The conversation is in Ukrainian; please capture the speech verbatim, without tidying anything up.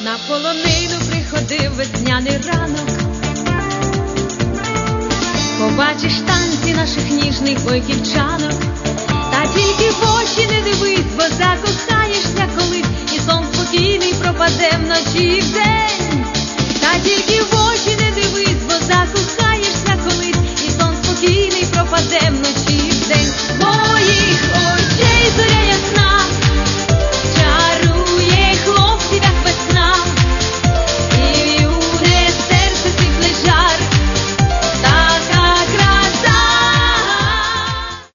на полонину приходив весняний ранок. Побачиш танці наших ніжних бойківчанок,